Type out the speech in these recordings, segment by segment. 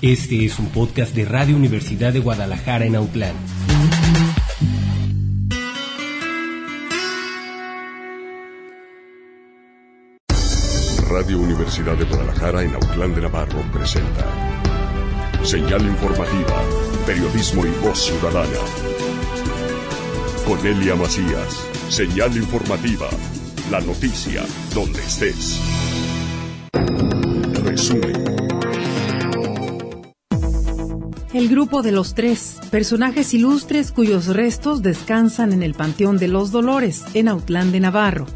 Este es un podcast de Radio Universidad de Guadalajara en Autlán. Radio Universidad de Guadalajara en Autlán de Navarro presenta Señal Informativa, Periodismo y Voz Ciudadana. Cornelia Macías, Señal Informativa, la noticia donde estés. Resumen. El grupo de los tres, personajes ilustres cuyos restos descansan en el Panteón de los Dolores, en Autlán de Navarro.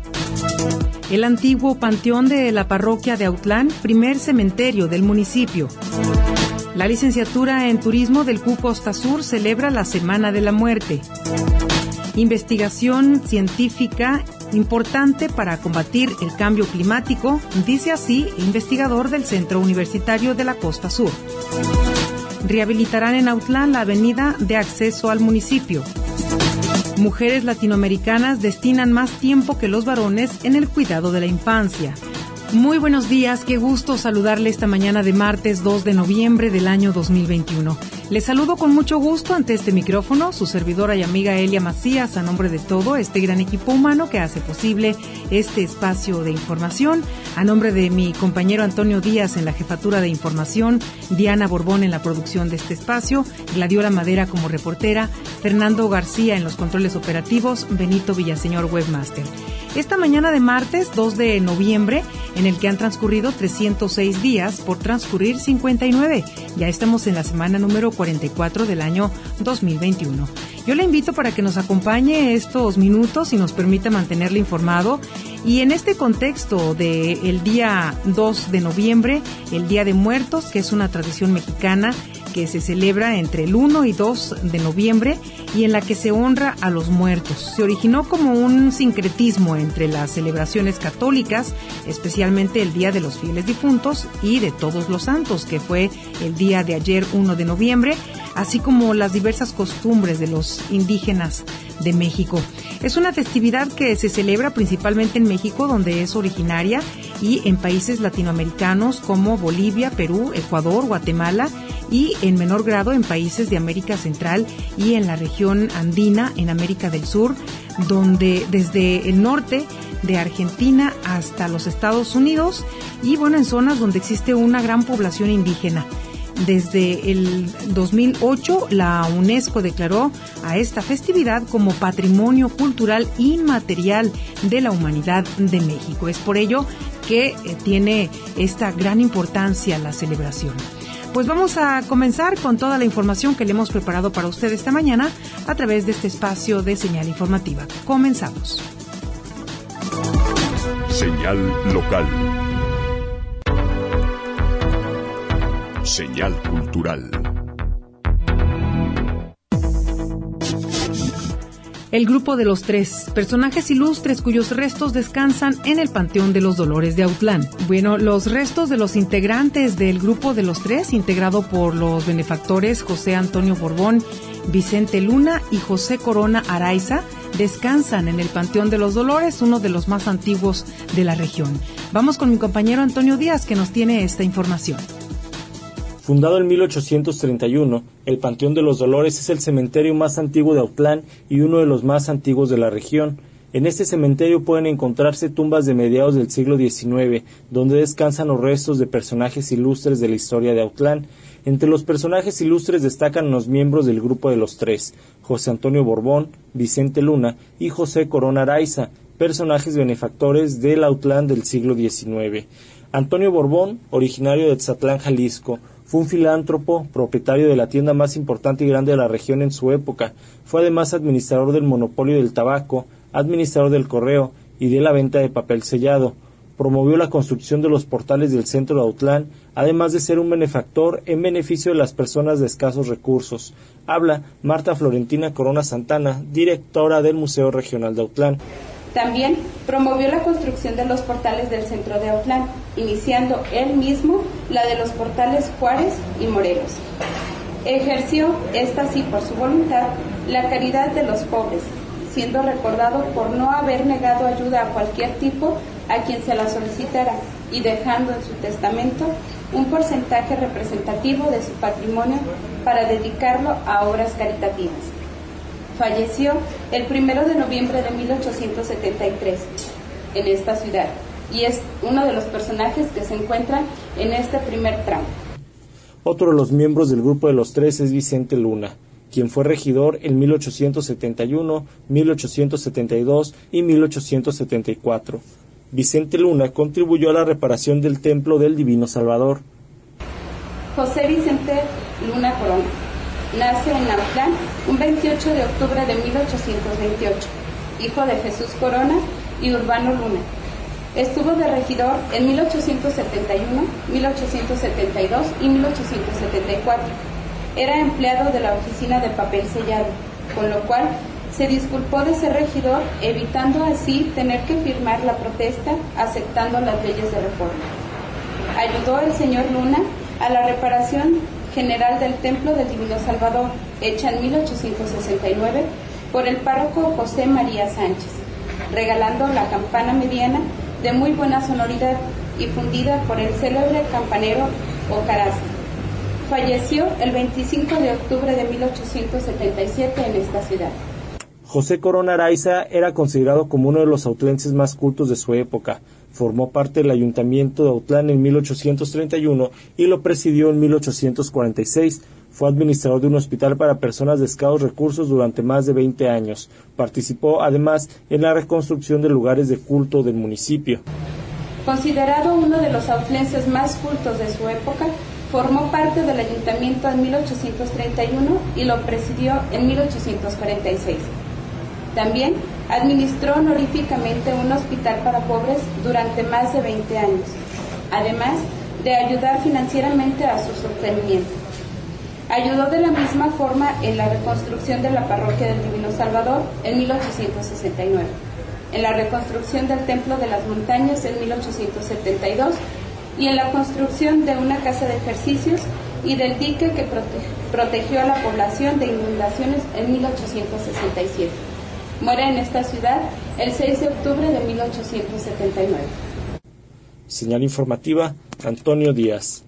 El antiguo panteón de la parroquia de Autlán, primer cementerio del municipio. La licenciatura en Turismo del CU Costa Sur celebra la Semana de la Muerte. Investigación científica importante para combatir el cambio climático, dice así el investigador del Centro Universitario de la Costa Sur. Rehabilitarán en Autlán la avenida de acceso al municipio. Mujeres latinoamericanas destinan más tiempo que los varones en el cuidado de la infancia. Muy buenos días, qué gusto saludarle esta mañana de martes 2 de noviembre del año 2021. Les saludo con mucho gusto ante este micrófono, su servidora y amiga Elia Macías, a nombre de todo este gran equipo humano que hace posible este espacio de información, a nombre de mi compañero Antonio Díaz en la jefatura de información, Diana Borbón en la producción de este espacio, Gladiola Madera como reportera, Fernando García en los controles operativos, Benito Villaseñor webmaster. Esta mañana de martes 2 de noviembre, en el que han transcurrido 306 días por transcurrir 59. Ya estamos en la semana número 44 del año 2021. Yo le invito para que nos acompañe estos minutos y nos permita mantenerle informado. Y en este contexto del día 2 de noviembre, el Día de Muertos, que es una tradición mexicana que se celebra entre el 1 y 2 de noviembre y en la que se honra a los muertos. Se originó como un sincretismo entre las celebraciones católicas, especialmente el Día de los Fieles Difuntos y de Todos los Santos, que fue el día de ayer 1 de noviembre, así como las diversas costumbres de los indígenas de México. Es una festividad que se celebra principalmente en México, donde es originaria, y en países latinoamericanos como Bolivia, Perú, Ecuador, Guatemala, y en menor grado en países de América Central y en la región andina, en América del Sur, donde desde el norte de Argentina hasta los Estados Unidos, y bueno, en zonas donde existe una gran población indígena. Desde el 2008, la UNESCO declaró a esta festividad como Patrimonio Cultural Inmaterial de la Humanidad de México. Es por ello que tiene esta gran importancia la celebración. Pues vamos a comenzar con toda la información que le hemos preparado para usted esta mañana a través de este espacio de Señal Informativa. Comenzamos. Señal local. Señal cultural. El grupo de los tres, personajes ilustres cuyos restos descansan en el Panteón de los Dolores de Autlán. Bueno, los restos de los integrantes del grupo de los tres, integrado por los benefactores José Antonio Borbón, Vicente Luna y José Corona Araiza, descansan en el Panteón de los Dolores, uno de los más antiguos de la región. Vamos con mi compañero Antonio Díaz, que nos tiene esta información. Fundado en 1831, el Panteón de los Dolores es el cementerio más antiguo de Autlán y uno de los más antiguos de la región. En este cementerio pueden encontrarse tumbas de mediados del siglo XIX, donde descansan los restos de personajes ilustres de la historia de Autlán. Entre los personajes ilustres destacan los miembros del grupo de los tres, José Antonio Borbón, Vicente Luna y José Corona Araiza, personajes benefactores del Autlán del siglo XIX. Antonio Borbón, originario de Tzatlán, Jalisco, fue un filántropo, propietario de la tienda más importante y grande de la región en su época. Fue además administrador del monopolio del tabaco, administrador del correo y de la venta de papel sellado. Promovió la construcción de los portales del centro de Autlán, además de ser un benefactor en beneficio de las personas de escasos recursos. Habla Marta Florentina Corona Santana, directora del Museo Regional de Autlán. También promovió la construcción de los portales del centro de Autlán, iniciando él mismo la de los portales Juárez y Morelos. Ejerció, esta sí por su voluntad, la caridad de los pobres, siendo recordado por no haber negado ayuda a cualquier tipo a quien se la solicitara y dejando en su testamento un porcentaje representativo de su patrimonio para dedicarlo a obras caritativas. Falleció el 1 de noviembre de 1873 en esta ciudad y es uno de los personajes que se encuentran en este primer tramo. Otro de los miembros del grupo de los tres es Vicente Luna, quien fue regidor en 1871, 1872 y 1874. Vicente Luna contribuyó a la reparación del Templo del Divino Salvador. José Vicente Luna Corona nace en Autlán un 28 de octubre de 1828, hijo de Jesús Corona y Urbano Luna. Estuvo de regidor en 1871, 1872 y 1874. Era empleado de la oficina de papel sellado, con lo cual se disculpó de ser regidor, evitando así tener que firmar la protesta aceptando las leyes de reforma. Ayudó el señor Luna a la reparación general del Templo del Divino Salvador, hecha en 1869 por el párroco José María Sánchez, regalando la campana mediana de muy buena sonoridad y fundida por el célebre campanero Ocaraza. Falleció el 25 de octubre de 1877 en esta ciudad. José Corona Araiza era considerado como uno de los autlenses más cultos de su época. Formó parte del Ayuntamiento de Autlán en 1831 y lo presidió en 1846. Fue administrador de un hospital para personas de escasos recursos durante más de 20 años. Participó, además, en la reconstrucción de lugares de culto del municipio. Considerado uno de los autlenses más cultos de su época, formó parte del ayuntamiento en 1831 y lo presidió en 1846. También administró honoríficamente un hospital para pobres durante más de 20 años, además de ayudar financieramente a su sostenimiento. Ayudó de la misma forma en la reconstrucción de la parroquia del Divino Salvador en 1869, en la reconstrucción del Templo de las Montañas en 1872 y en la construcción de una casa de ejercicios y del dique que protegió a la población de inundaciones en 1867. Muere en esta ciudad el 6 de octubre de 1879. Señal informativa, Antonio Díaz.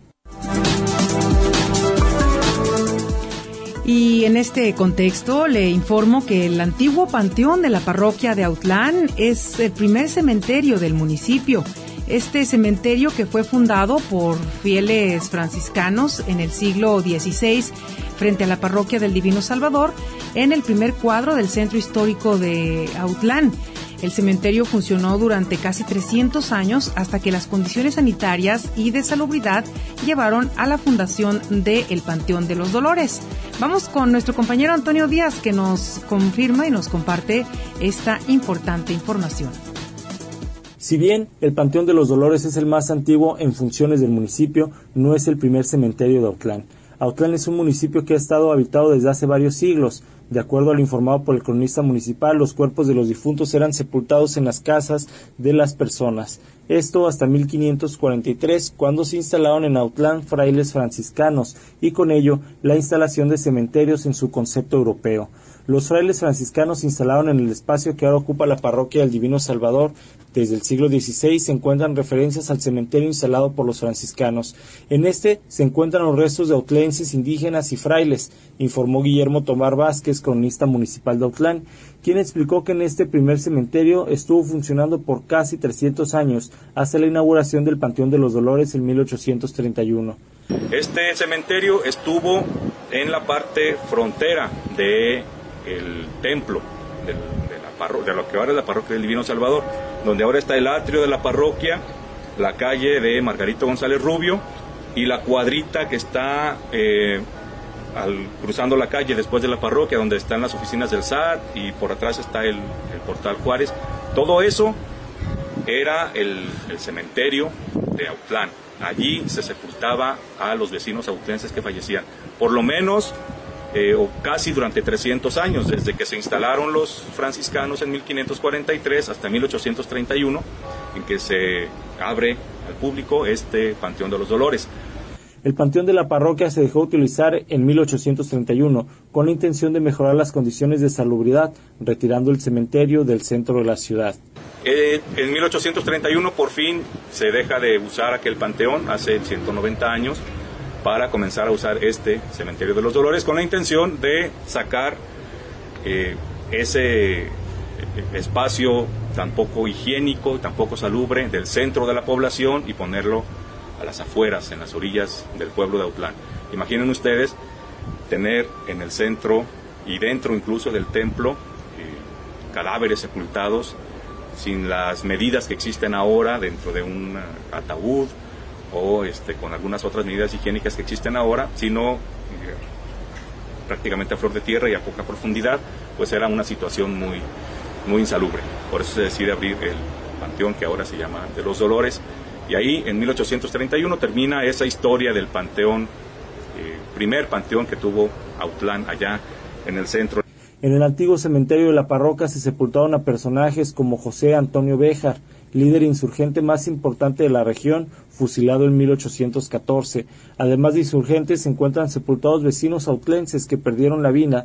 Y en este contexto le informo que el antiguo panteón de la parroquia de Autlán es el primer cementerio del municipio. Este cementerio, que fue fundado por fieles franciscanos en el siglo XVI frente a la parroquia del Divino Salvador, en el primer cuadro del centro histórico de Autlán. El cementerio funcionó durante casi 300 años hasta que las condiciones sanitarias y de salubridad llevaron a la fundación del Panteón de los Dolores. Vamos con nuestro compañero Antonio Díaz, que nos confirma y nos comparte esta importante información. Si bien el Panteón de los Dolores es el más antiguo en funciones del municipio, no es el primer cementerio de Autlán. Autlán es un municipio que ha estado habitado desde hace varios siglos. De acuerdo a lo informado por el cronista municipal, los cuerpos de los difuntos eran sepultados en las casas de las personas. Esto hasta 1543, cuando se instalaron en Autlán frailes franciscanos, y con ello la instalación de cementerios en su concepto europeo. Los frailes franciscanos se instalaron en el espacio que ahora ocupa la parroquia del Divino Salvador. Desde el siglo XVI se encuentran referencias al cementerio instalado por los franciscanos. En este se encuentran los restos de autlenses, indígenas y frailes, informó Guillermo Tomar Vázquez, cronista municipal de Autlán, quien explicó que en este primer cementerio estuvo funcionando por casi 300 años, hasta la inauguración del Panteón de los Dolores en 1831. Este cementerio estuvo en la parte frontera del templo, de lo que ahora es la parroquia del Divino Salvador, donde ahora está el atrio de la parroquia, la calle de Margarito González Rubio y la cuadrita que está cruzando la calle después de la parroquia, donde están las oficinas del SAT, y por atrás está el Portal Juárez. Todo eso era el cementerio de Autlán. Allí se sepultaba a los vecinos autlenses que fallecían, por lo menos o casi durante 300 años, desde que se instalaron los franciscanos en 1543 hasta 1831, en que se abre al público este Panteón de los Dolores. El panteón de la parroquia se dejó utilizar en 1831 con la intención de mejorar las condiciones de salubridad, retirando el cementerio del centro de la ciudad. En 1831 por fin se deja de usar aquel panteón, hace 190 años, para comenzar a usar este cementerio de los Dolores con la intención de sacar ese espacio tan poco higiénico, tan poco salubre del centro de la población y ponerlo a las afueras, en las orillas del pueblo de Autlán. Imaginen ustedes tener en el centro y dentro incluso del templo cadáveres sepultados sin las medidas que existen ahora dentro de un ataúd o con algunas otras medidas higiénicas que existen ahora, sino prácticamente a flor de tierra y a poca profundidad, pues era una situación muy insalubre. Por eso se decide abrir el panteón que ahora se llama de los Dolores. Y ahí, en 1831, termina esa historia del panteón, primer panteón que tuvo Autlán allá en el centro. En el antiguo cementerio de la parroquia se sepultaron a personajes como José Antonio Béjar, líder insurgente más importante de la región, fusilado en 1814. Además de insurgentes, se encuentran sepultados vecinos autlenses que perdieron la vida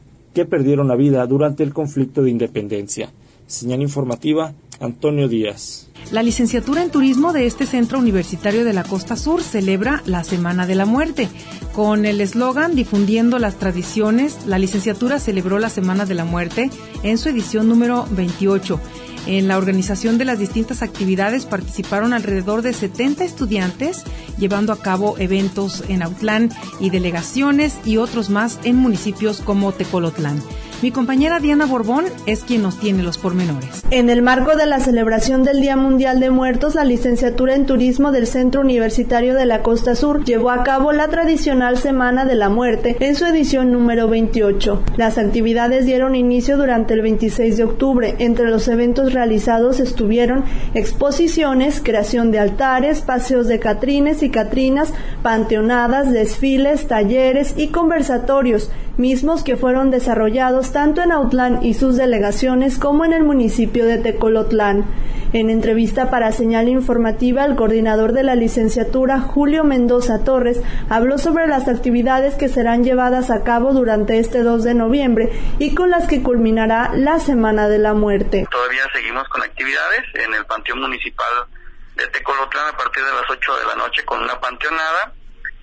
durante el conflicto de independencia. Señal informativa, Antonio Díaz. La licenciatura en turismo de este Centro Universitario de la Costa Sur celebra la Semana de la Muerte. Con el eslogan Difundiendo las Tradiciones, la licenciatura celebró la Semana de la Muerte en su edición número 28. En la organización de las distintas actividades participaron alrededor de 70 estudiantes, llevando a cabo eventos en Autlán y delegaciones y otros más en municipios como Tecolotlán. Mi compañera Diana Borbón es quien nos tiene los pormenores. En el marco de la celebración del Día Mundial de Muertos, la licenciatura en Turismo del Centro Universitario de la Costa Sur llevó a cabo la tradicional Semana de la Muerte en su edición número 28. Las actividades dieron inicio durante el 26 de octubre. Entre los eventos realizados estuvieron exposiciones, creación de altares, paseos de catrines y catrinas, panteonadas, desfiles, talleres y conversatorios, mismos que fueron desarrollados tanto en Autlán y sus delegaciones como en el municipio de Tecolotlán. En entrevista para Señal Informativa, el coordinador de la licenciatura, Julio Mendoza Torres, habló sobre las actividades que serán llevadas a cabo durante este 2 de noviembre y con las que culminará la Semana de la Muerte. Todavía seguimos con actividades en el Panteón Municipal de Tecolotlán a partir de las 8 de la noche con una panteonada,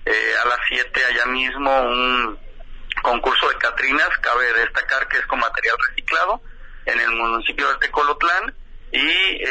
a las 7 allá mismo un concurso de catrinas. Cabe destacar que es con material reciclado en el municipio de Tecolotlán y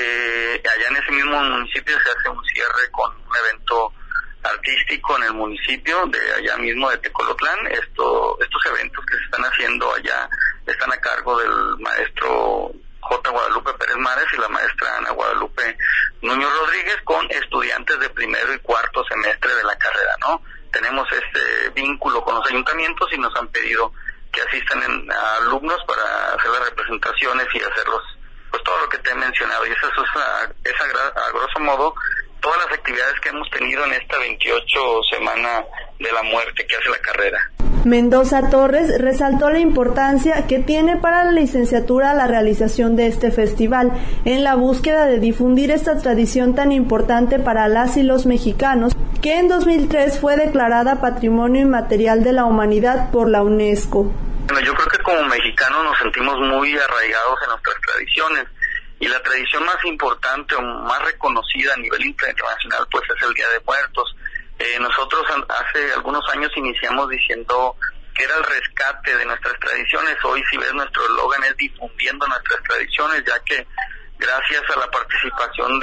allá en ese mismo municipio se hace un cierre con un evento artístico en el municipio de allá mismo de Tecolotlán. Estos eventos que se están haciendo allá están a cargo del maestro J. Guadalupe Pérez Mares y la maestra Ana Guadalupe Núñez Rodríguez con estudiantes de primero y cuarto semestre de la carrera, ¿no? Tenemos este vínculo con los ayuntamientos y nos han pedido que asistan alumnos para hacer las representaciones y hacerlos, pues todo lo que te he mencionado. Y eso es a grosso modo todas las actividades que hemos tenido en esta 28 Semana de la Muerte que hace la carrera. Mendoza Torres resaltó la importancia que tiene para la licenciatura la realización de este festival en la búsqueda de difundir esta tradición tan importante para las y los mexicanos, que en 2003 fue declarada Patrimonio Inmaterial de la Humanidad por la UNESCO. Bueno, yo creo que como mexicanos nos sentimos muy arraigados en nuestras tradiciones y la tradición más importante o más reconocida a nivel internacional pues es el Día de Muertos. Nosotros hace algunos años iniciamos diciendo que era el rescate de nuestras tradiciones. Hoy, si ves, nuestro eslogan es difundiendo nuestras tradiciones, ya que gracias a la participación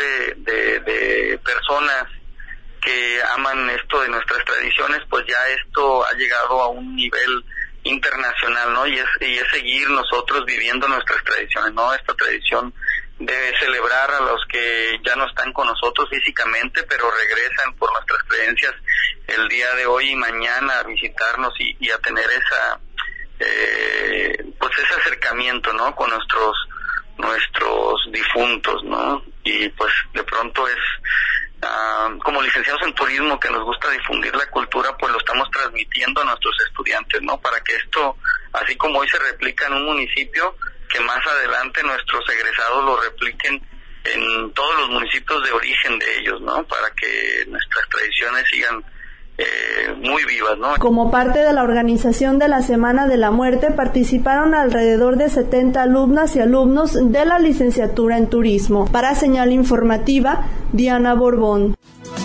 de personas que aman esto de nuestras tradiciones, pues ya esto ha llegado a un nivel internacional, ¿no? Y es seguir nosotros viviendo nuestras tradiciones, ¿no? Esta tradición de celebrar a los que ya no están con nosotros físicamente, pero regresan por nuestras creencias el día de hoy y mañana a visitarnos y a tener ese acercamiento, ¿no? Con nuestros difuntos, ¿no? Y pues de pronto es como licenciados en turismo que nos gusta difundir la cultura, pues lo estamos transmitiendo a nuestros estudiantes, ¿no? Para que esto, así como hoy se replica en un municipio, que más adelante nuestros egresados lo repliquen en todos los municipios de origen de ellos, ¿no? Para que nuestras tradiciones sigan muy vivas, ¿no? Como parte de la organización de la Semana de la Muerte, participaron alrededor de 70 alumnas y alumnos de la licenciatura en Turismo. Para Señal Informativa, Diana Borbón.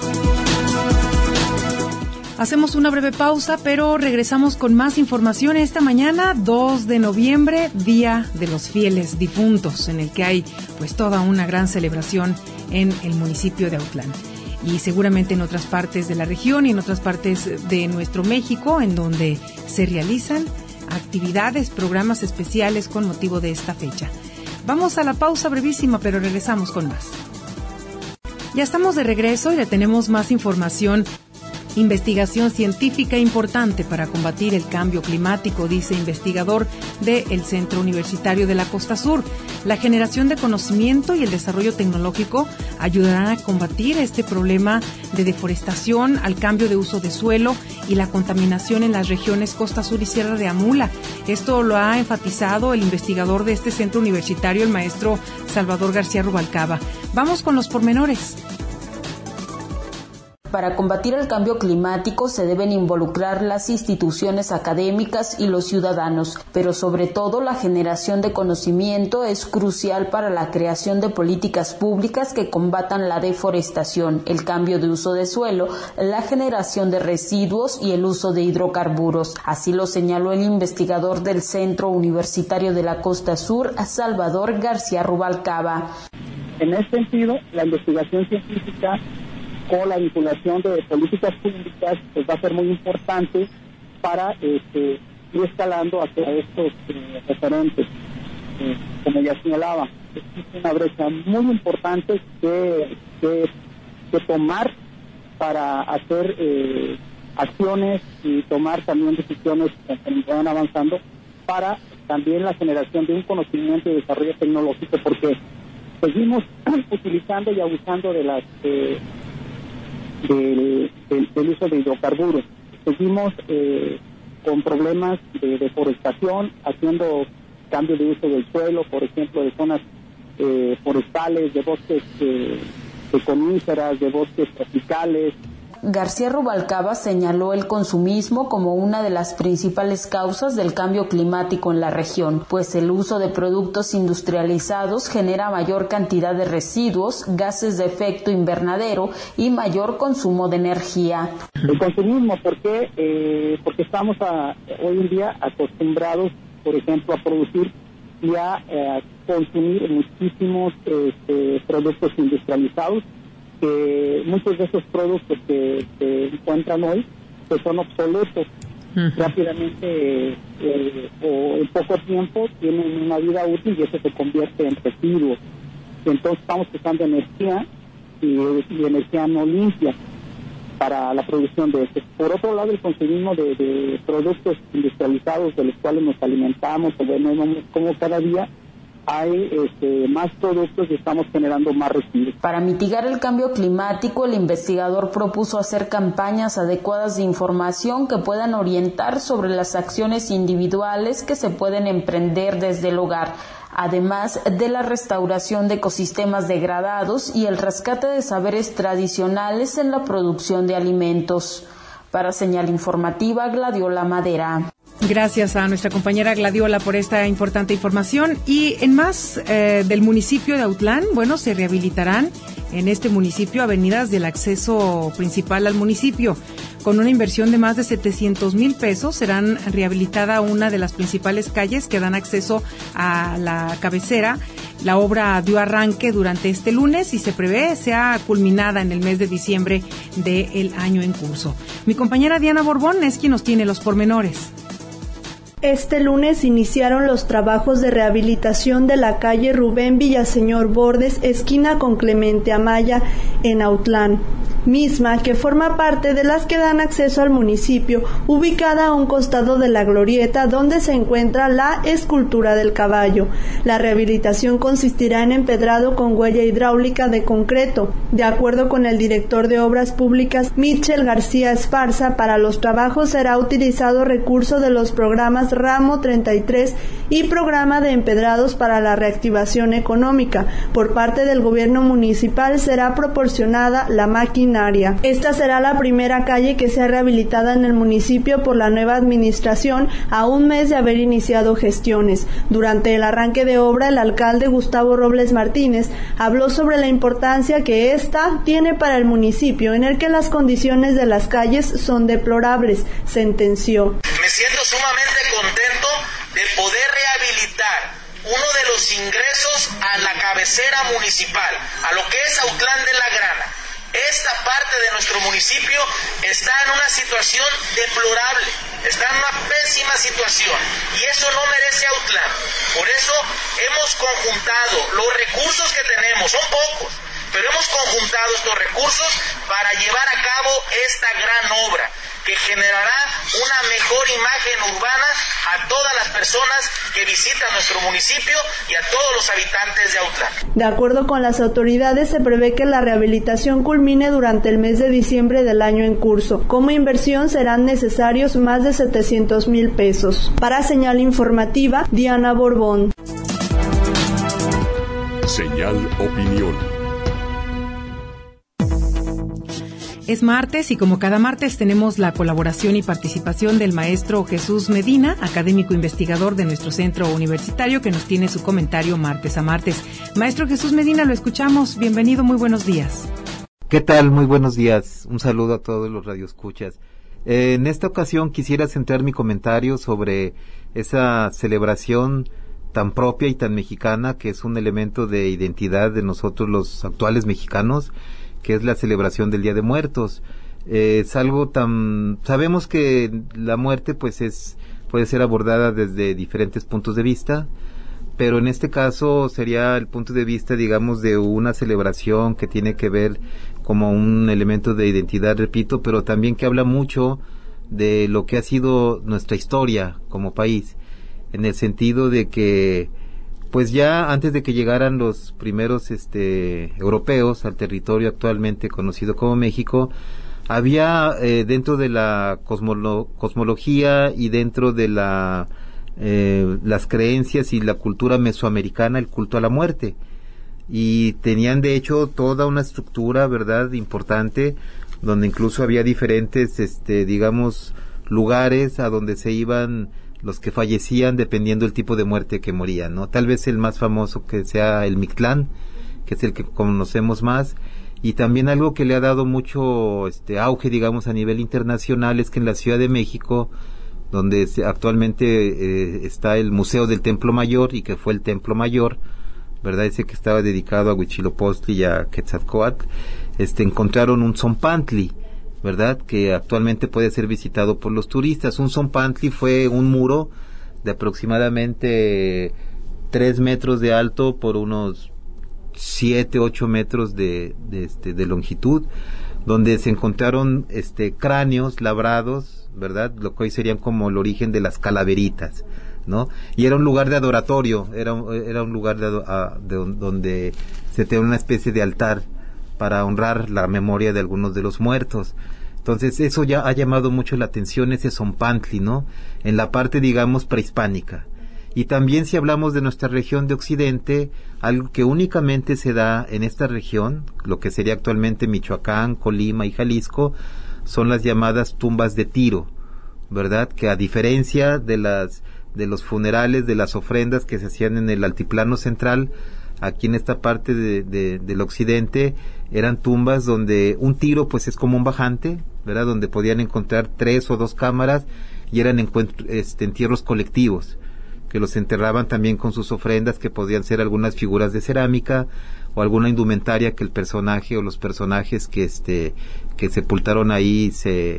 Hacemos una breve pausa, pero regresamos con más información esta mañana, 2 de noviembre, Día de los Fieles Difuntos, en el que hay pues toda una gran celebración en el municipio de Autlán. Y seguramente en otras partes de la región y en otras partes de nuestro México, en donde se realizan actividades, programas especiales con motivo de esta fecha. Vamos a la pausa brevísima, pero regresamos con más. Ya estamos de regreso y le tenemos más información. Investigación científica importante para combatir el cambio climático, dice investigador del Centro Universitario de la Costa Sur. La generación de conocimiento y el desarrollo tecnológico ayudarán a combatir este problema de deforestación, al cambio de uso de suelo y la contaminación en las regiones Costa Sur y Sierra de Amula. Esto lo ha enfatizado el investigador de este centro universitario, el maestro Salvador García Rubalcaba. Vamos con los pormenores. Para combatir el cambio climático se deben involucrar las instituciones académicas y los ciudadanos, pero sobre todo la generación de conocimiento es crucial para la creación de políticas públicas que combatan la deforestación, el cambio de uso de suelo, la generación de residuos y el uso de hidrocarburos. Así lo señaló el investigador del Centro Universitario de la Costa Sur, Salvador García Rubalcaba. En ese sentido, la investigación científica con la vinculación de políticas públicas pues va a ser muy importante para ir escalando hacia estos referentes. Como ya señalaba, existe una brecha muy importante que tomar para hacer acciones y tomar también decisiones conforme van avanzando para también la generación de un conocimiento y desarrollo tecnológico, porque seguimos utilizando y abusando de las del uso de hidrocarburos. Seguimos con problemas de deforestación, haciendo cambio de uso del suelo, por ejemplo, de zonas forestales, de bosques de coníferas, de bosques tropicales. García Rubalcaba señaló el consumismo como una de las principales causas del cambio climático en la región, pues el uso de productos industrializados genera mayor cantidad de residuos, gases de efecto invernadero y mayor consumo de energía. El consumismo, ¿por qué? Porque estamos hoy en día acostumbrados, por ejemplo, a producir y a consumir muchísimos productos industrializados, que muchos de esos productos que se encuentran hoy pues son obsoletos. Rápidamente o en poco tiempo tienen una vida útil y eso se convierte en residuos. Entonces estamos usando energía y energía no limpia para la producción de estos. Por otro lado, el consumismo de productos industrializados de los cuales nos alimentamos o vemos como cada día hay más productos y estamos generando más residuos. Para mitigar el cambio climático, el investigador propuso hacer campañas adecuadas de información que puedan orientar sobre las acciones individuales que se pueden emprender desde el hogar, además de la restauración de ecosistemas degradados y el rescate de saberes tradicionales en la producción de alimentos. Para Señal Informativa, Gladiola Madera. Gracias a nuestra compañera Gladiola por esta importante información. Y en más del municipio de Autlán, se rehabilitarán en este municipio avenidas del acceso principal al municipio. Con una inversión de más de 700,000 pesos serán rehabilitada una de las principales calles que dan acceso a la cabecera. La obra dio arranque durante este lunes y se prevé sea culminada en el mes de diciembre del año en curso. Mi compañera Diana Borbón es quien nos tiene los pormenores. Este lunes iniciaron los trabajos de rehabilitación de la calle Rubén Villaseñor Bordes, esquina con Clemente Amaya, en Autlán, misma que forma parte de las que dan acceso al municipio, ubicada a un costado de la glorieta donde se encuentra la escultura del caballo. La rehabilitación consistirá en empedrado con huella hidráulica de concreto. De acuerdo con el director de Obras Públicas, Michel García Esparza, para los trabajos será utilizado recurso de los programas Ramo 33 y Programa de Empedrados para la Reactivación Económica. Por parte del gobierno municipal será proporcionada la máquina ordinaria. Esta será la primera calle que sea rehabilitada en el municipio por la nueva administración a un mes de haber iniciado gestiones. Durante el arranque de obra, el alcalde Gustavo Robles Martínez habló sobre la importancia que esta tiene para el municipio, en el que las condiciones de las calles son deplorables, sentenció. Me siento sumamente contento de poder rehabilitar uno de los ingresos a la cabecera municipal, a lo que es Autlán de la Grana. Esta parte de nuestro municipio está en una situación deplorable, está en una pésima situación, y eso no merece Autlán. Por eso hemos conjuntado los recursos que tenemos, son pocos, pero hemos conjuntado estos recursos para llevar a cabo esta gran obra que generará una mejor imagen urbana a todas las personas que visitan nuestro municipio y a todos los habitantes de Autlán. De acuerdo con las autoridades, se prevé que la rehabilitación culmine durante el mes de diciembre del año en curso. Como inversión serán necesarios más de 700,000 pesos. Para Señal Informativa, Diana Borbón. Señal Opinión. Es martes y como cada martes tenemos la colaboración y participación del maestro Jesús Medina, académico investigador de nuestro centro universitario, que nos tiene su comentario martes a martes. Maestro Jesús Medina, lo escuchamos. Bienvenido, muy buenos días. ¿Qué tal? Muy buenos días. Un saludo a todos los radioescuchas. En esta ocasión quisiera centrar mi comentario sobre esa celebración tan propia y tan mexicana, que es un elemento de identidad de nosotros los actuales mexicanos, que es la celebración del Día de Muertos. Es algo sabemos que la muerte pues puede ser abordada desde diferentes puntos de vista, pero en este caso sería el punto de vista, digamos, de una celebración que tiene que ver como un elemento de identidad, repito, pero también que habla mucho de lo que ha sido nuestra historia como país, en el sentido de que pues ya antes de que llegaran los primeros europeos al territorio actualmente conocido como México, había dentro de la cosmología y dentro de las creencias y la cultura mesoamericana el culto a la muerte, y tenían de hecho toda una estructura, verdad, importante, donde incluso había diferentes digamos lugares a donde se iban los que fallecían dependiendo del tipo de muerte que morían, ¿no? Tal vez el más famoso que sea el Mictlán, que es el que conocemos más, y también algo que le ha dado mucho auge, digamos, a nivel internacional, es que en la Ciudad de México, donde actualmente está el Museo del Templo Mayor, y que fue el Templo Mayor, ¿verdad? Ese que estaba dedicado a Huitzilopochtli y a Quetzalcóatl, encontraron un Zompantli, ¿verdad?, que actualmente puede ser visitado por los turistas. Un Zompantli fue un muro de aproximadamente 3 metros de alto por unos 7, 8 metros de longitud, donde se encontraron cráneos labrados, ¿verdad?, lo que hoy serían como el origen de las calaveritas, ¿no? Y era un lugar de adoratorio, era un lugar donde se tenía una especie de altar para honrar la memoria de algunos de los muertos. Entonces eso ya ha llamado mucho la atención, ese Zompantli, ¿no?, en la parte, digamos, prehispánica. Y también, si hablamos de nuestra región de Occidente, algo que únicamente se da en esta región, lo que sería actualmente Michoacán, Colima y Jalisco, son las llamadas tumbas de tiro, ¿verdad?, que a diferencia de los funerales, de las ofrendas que se hacían en el altiplano central, aquí en esta parte del occidente eran tumbas donde un tiro pues es como un bajante, ¿verdad?, donde podían encontrar 3 o 2 cámaras, y eran entierros colectivos, que los enterraban también con sus ofrendas, que podían ser algunas figuras de cerámica o alguna indumentaria que el personaje o los personajes que sepultaron ahí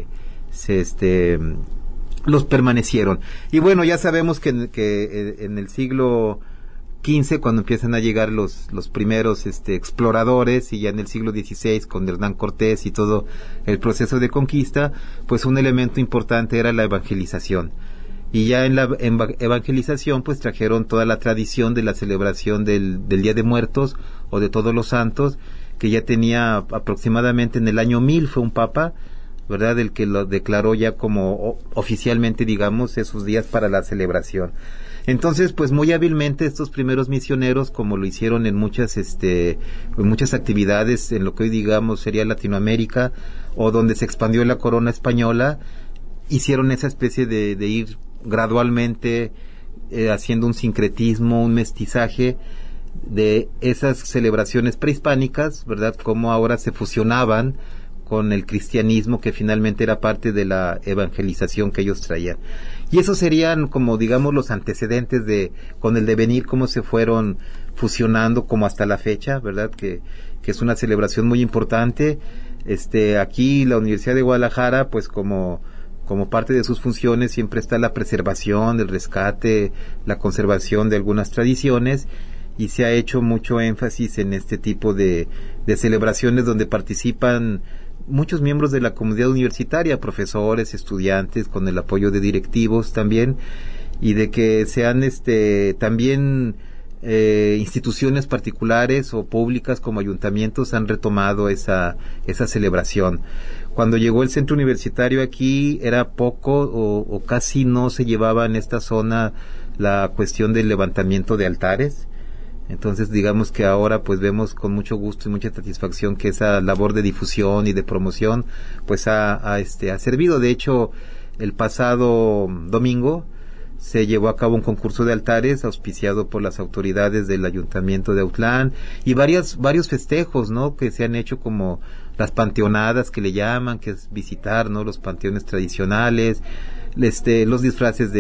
los permanecieron. Y bueno, ya sabemos que en el siglo XV, cuando empiezan a llegar los primeros exploradores, y ya en el siglo XVI con Hernán Cortés y todo el proceso de conquista, pues un elemento importante era la evangelización. Y ya en la evangelización pues trajeron toda la tradición de la celebración del Día de Muertos o de Todos los Santos, que ya tenía aproximadamente en el año 1000 fue un papa, ¿verdad? El que lo declaró ya como oficialmente, digamos, esos días para la celebración. Entonces, pues muy hábilmente estos primeros misioneros, como lo hicieron en muchas actividades en lo que hoy digamos sería Latinoamérica, o donde se expandió la corona española, hicieron esa especie de ir gradualmente haciendo un sincretismo, un mestizaje de esas celebraciones prehispánicas, ¿verdad? Como ahora se fusionaban con el cristianismo, que finalmente era parte de la evangelización que ellos traían. Y esos serían como, digamos, los antecedentes con el devenir, cómo se fueron fusionando como hasta la fecha, ¿verdad? Que es una celebración muy importante. Aquí la Universidad de Guadalajara, pues como parte de sus funciones siempre está la preservación, el rescate, la conservación de algunas tradiciones, y se ha hecho mucho énfasis en este tipo de celebraciones donde participan muchos miembros de la comunidad universitaria, profesores, estudiantes, con el apoyo de directivos también, y de que sean también instituciones particulares o públicas como ayuntamientos han retomado esa celebración. Cuando llegó el centro universitario aquí era poco o casi no se llevaba en esta zona la cuestión del levantamiento de altares. Entonces, digamos que ahora pues vemos con mucho gusto y mucha satisfacción que esa labor de difusión y de promoción pues ha servido. De hecho, el pasado domingo se llevó a cabo un concurso de altares auspiciado por las autoridades del Ayuntamiento de Autlán, y varios festejos, ¿no?, que se han hecho, como las panteonadas que le llaman, que es visitar, ¿no?, los panteones tradicionales, los disfraces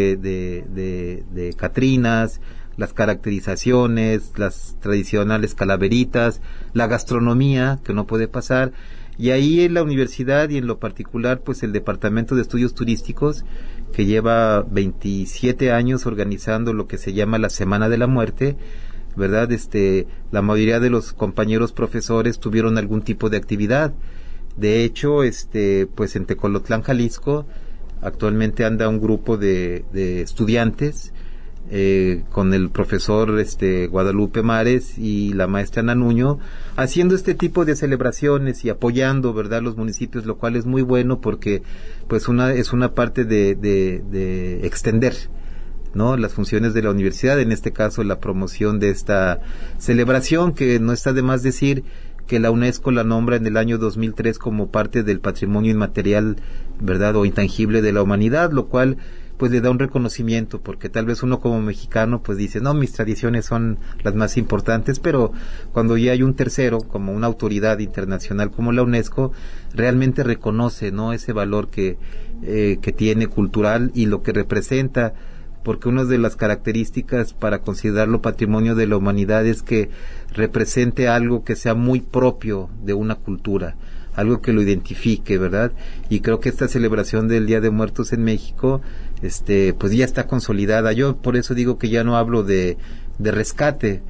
de catrinas, las caracterizaciones, las tradicionales calaveritas, la gastronomía que no puede pasar. Y ahí en la universidad, y en lo particular pues el Departamento de Estudios Turísticos, que lleva 27 años organizando lo que se llama la Semana de la Muerte, ¿verdad? La mayoría de los compañeros profesores tuvieron algún tipo de actividad. De hecho, pues en Tecolotlán, Jalisco, actualmente anda un grupo de estudiantes con el profesor Guadalupe Mares y la maestra Ana Nuño, haciendo este tipo de celebraciones y apoyando, ¿verdad?, los municipios, lo cual es muy bueno porque pues es una parte de extender, ¿no?, las funciones de la universidad, en este caso la promoción de esta celebración, que no está de más decir que la UNESCO la nombra en el año 2003 como parte del patrimonio inmaterial, ¿verdad?, o intangible de la humanidad, lo cual pues le da un reconocimiento, porque tal vez uno como mexicano pues dice, no, mis tradiciones son las más importantes, pero cuando ya hay un tercero, como una autoridad internacional como la UNESCO, realmente reconoce, ¿no?, ese valor que tiene cultural y lo que representa, porque una de las características para considerarlo patrimonio de la humanidad es que represente algo que sea muy propio de una cultura, algo que lo identifique, ¿verdad? Y creo que esta celebración del Día de Muertos en México pues ya está consolidada. Yo por eso digo que ya no hablo de rescate,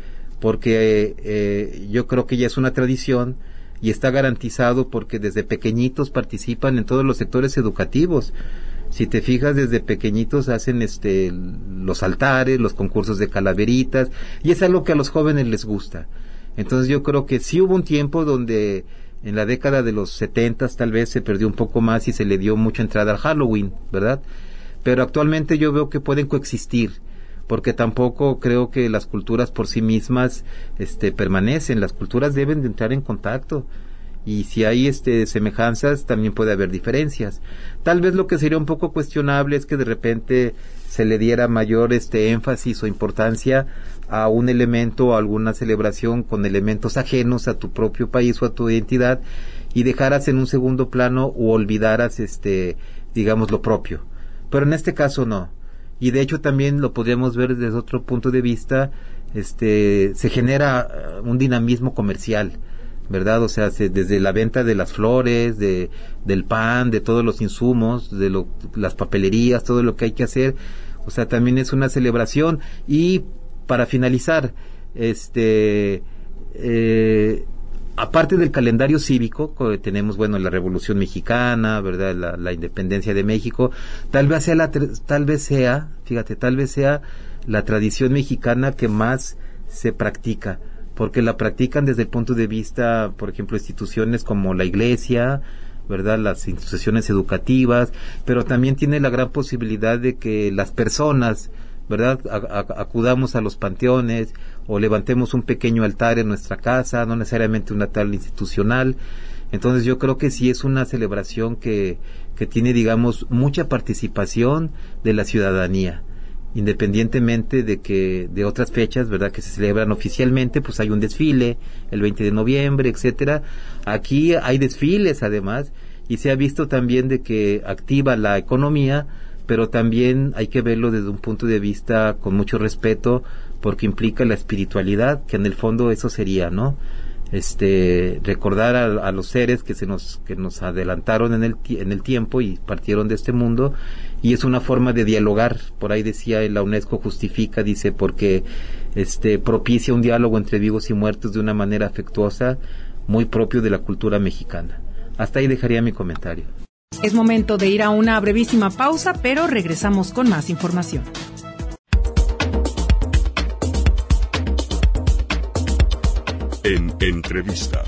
porque yo creo que ya es una tradición y está garantizado porque desde pequeñitos participan en todos los sectores educativos. Si te fijas, desde pequeñitos hacen los altares, los concursos de calaveritas, y es algo que a los jóvenes les gusta. Entonces yo creo que sí hubo un tiempo donde en la década de los 70 tal vez se perdió un poco más y se le dio mucha entrada al Halloween, ¿verdad? Pero actualmente yo veo que pueden coexistir, porque tampoco creo que las culturas por sí mismas permanecen. Las culturas deben de entrar en contacto, y si hay semejanzas también puede haber diferencias. Tal vez lo que sería un poco cuestionable es que de repente se le diera mayor énfasis o importancia a un elemento o a alguna celebración con elementos ajenos a tu propio país o a tu identidad, y dejaras en un segundo plano o olvidaras digamos lo propio. Pero en este caso no. Y de hecho también lo podríamos ver desde otro punto de vista, se genera un dinamismo comercial, ¿verdad? O sea, desde la venta de las flores, del pan, de todos los insumos, de las papelerías, todo lo que hay que hacer. O sea, también es una celebración. Y para finalizar, aparte del calendario cívico, tenemos, bueno, la Revolución Mexicana, ¿verdad?, la Independencia de México. Tal vez sea la tradición mexicana que más se practica, porque la practican desde el punto de vista, por ejemplo, instituciones como la Iglesia, ¿verdad? Las instituciones educativas, pero también tiene la gran posibilidad de que las personas, ¿verdad? Acudamos a los panteones o levantemos un pequeño altar en nuestra casa, no necesariamente un altar institucional. Entonces yo creo que sí es una celebración que tiene, digamos, mucha participación de la ciudadanía, independientemente de otras fechas, ¿verdad?, que se celebran oficialmente. Pues hay un desfile el 20 de noviembre, etcétera. Aquí hay desfiles además, y se ha visto también de que activa la economía, pero también hay que verlo desde un punto de vista con mucho respeto, porque implica la espiritualidad, que en el fondo eso sería, ¿no? Recordar a los seres que nos adelantaron en el tiempo y partieron de este mundo, y es una forma de dialogar. Por ahí decía la UNESCO justifica, dice, porque propicia un diálogo entre vivos y muertos de una manera afectuosa, muy propio de la cultura mexicana. Hasta ahí dejaría mi comentario. Es momento de ir a una brevísima pausa, pero regresamos con más información. En entrevista.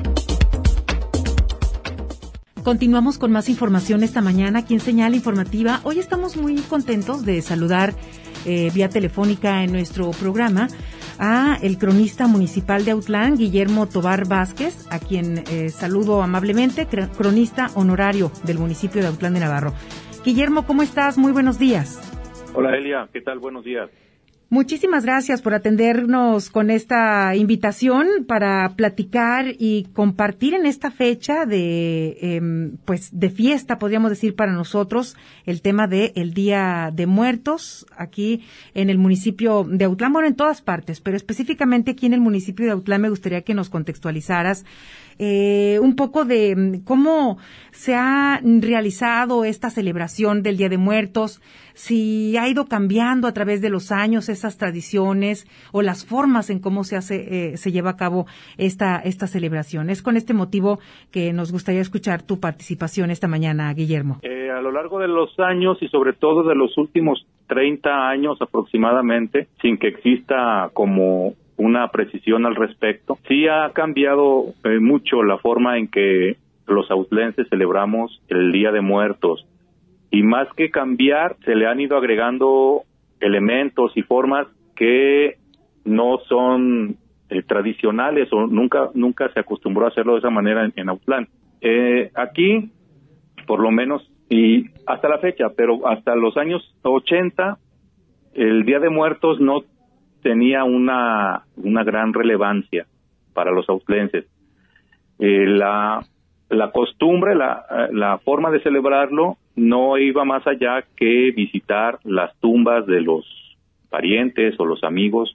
Continuamos con más información esta mañana aquí en Señal Informativa. Hoy estamos muy contentos de saludar vía telefónica en nuestro programa a el cronista municipal de Autlán, Guillermo Tobar Vázquez, a quien saludo amablemente, cronista honorario del municipio de Autlán de Navarro. Guillermo, ¿cómo estás? Muy buenos días. Hola, Elia, ¿qué tal? Buenos días. Muchísimas gracias por atendernos con esta invitación para platicar y compartir en esta fecha de fiesta, podríamos decir, para nosotros, el tema de el Día de Muertos aquí en el municipio de Autlán, bueno, en todas partes, pero específicamente aquí en el municipio de Autlán me gustaría que nos contextualizaras un poco de cómo se ha realizado esta celebración del Día de Muertos, si ha ido cambiando a través de los años esas tradiciones o las formas en cómo se lleva a cabo esta celebración. Es con este motivo que nos gustaría escuchar tu participación esta mañana, Guillermo. A lo largo de los años y sobre todo de los últimos 30 años aproximadamente, sin que exista como una precisión al respecto, sí ha cambiado mucho la forma en que los autlenses celebramos el Día de Muertos, y más que cambiar, se le han ido agregando elementos y formas que no son tradicionales, o nunca se acostumbró a hacerlo de esa manera en Autlán. Aquí, por lo menos, y hasta la fecha, pero hasta los años 80, el Día de Muertos no tenía una gran relevancia para los autlenses. La costumbre, la forma de celebrarlo no iba más allá que visitar las tumbas de los parientes o los amigos,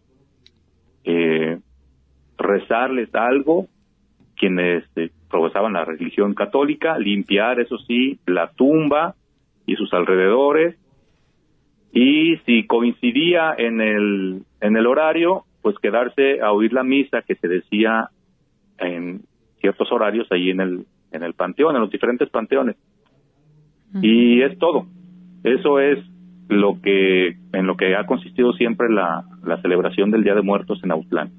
rezarles algo, quienes profesaban la religión católica, limpiar, eso sí, la tumba y sus alrededores, y si coincidía en el horario, pues quedarse a oír la misa que se decía en ciertos horarios ahí en el panteón, en los diferentes panteones. Y es todo. Eso es en lo que ha consistido siempre la celebración del Día de Muertos en Autlán.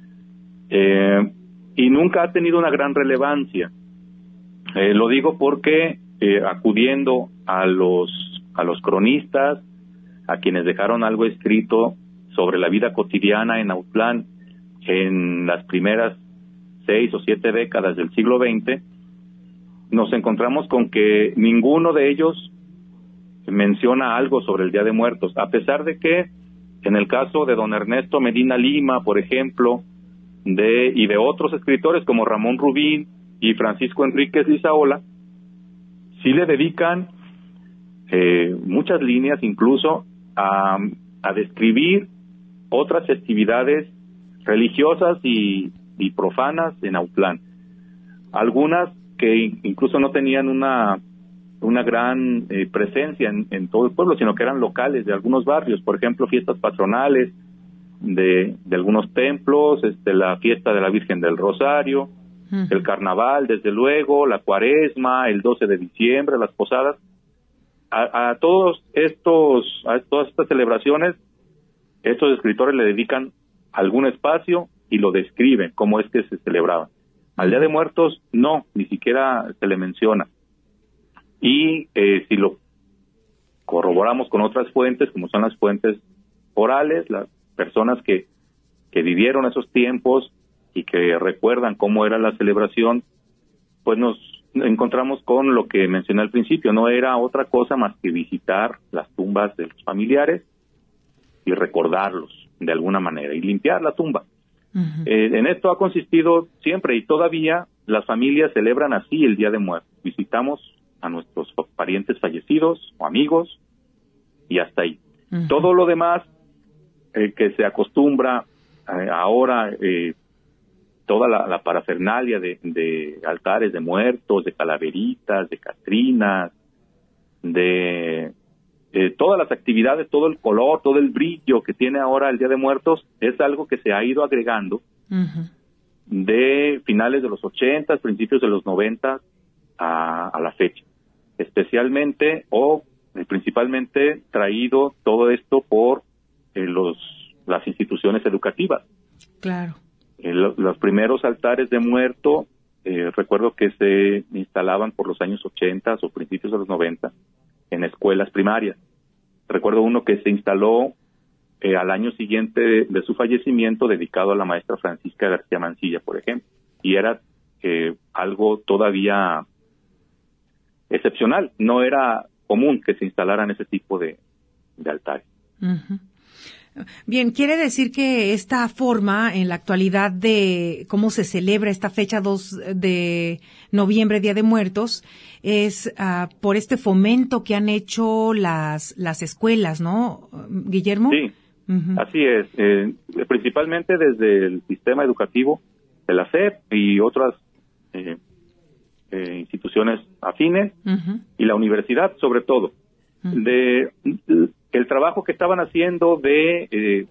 Y nunca ha tenido una gran relevancia. Lo digo porque acudiendo a los cronistas, a quienes dejaron algo escrito sobre la vida cotidiana en Autlán en las primeras 6 o 7 décadas del siglo XX, nos encontramos con que ninguno de ellos menciona algo sobre el Día de Muertos, a pesar de que en el caso de don Ernesto Medina Lima, por ejemplo, y de otros escritores como Ramón Rubín y Francisco Enríquez Lizaola, sí le dedican muchas líneas incluso a describir otras festividades religiosas y profanas en Autlán. Algunas que incluso no tenían una gran presencia en todo el pueblo, sino que eran locales de algunos barrios. Por ejemplo, fiestas patronales de algunos templos, la fiesta de la Virgen del Rosario, el carnaval, desde luego, la cuaresma, el 12 de diciembre, las posadas. A todas estas celebraciones, estos escritores le dedican algún espacio y lo describen cómo es que se celebraban. Al Día de Muertos no, ni siquiera se le menciona. Y si lo corroboramos con otras fuentes, como son las fuentes orales, las personas que vivieron esos tiempos y que recuerdan cómo era la celebración, pues nos encontramos con lo que mencioné al principio. No era otra cosa más que visitar las tumbas de los familiares y recordarlos de alguna manera y limpiar la tumba. Uh-huh. En esto ha consistido siempre, y todavía las familias celebran así el Día de Muertos. Visitamos a nuestros parientes fallecidos o amigos y hasta ahí. Uh-huh. Todo lo demás que se acostumbra ahora, toda la parafernalia de altares de muertos, de calaveritas, de catrinas, de todas las actividades, todo el color, todo el brillo que tiene ahora el Día de Muertos, es algo que se ha ido agregando uh-huh. de finales de los 80, principios de los 90 a la fecha. Especialmente o principalmente traído todo esto por las instituciones educativas. Claro. Los primeros altares de muerto, recuerdo que se instalaban por los años 80 o principios de los 90 en escuelas primarias. Recuerdo uno que se instaló al año siguiente de su fallecimiento, dedicado a la maestra Francisca García Mancilla, por ejemplo, y era algo todavía excepcional. No era común que se instalaran ese tipo de altares. Uh-huh. Bien, quiere decir que esta forma en la actualidad de cómo se celebra esta fecha 2 de noviembre, Día de Muertos, es por este fomento que han hecho las escuelas, ¿no, Guillermo? Sí, uh-huh. Así es. Principalmente desde el sistema educativo de la SEP y otras instituciones afines, uh-huh. y la universidad, sobre todo. Uh-huh. El trabajo que estaban haciendo de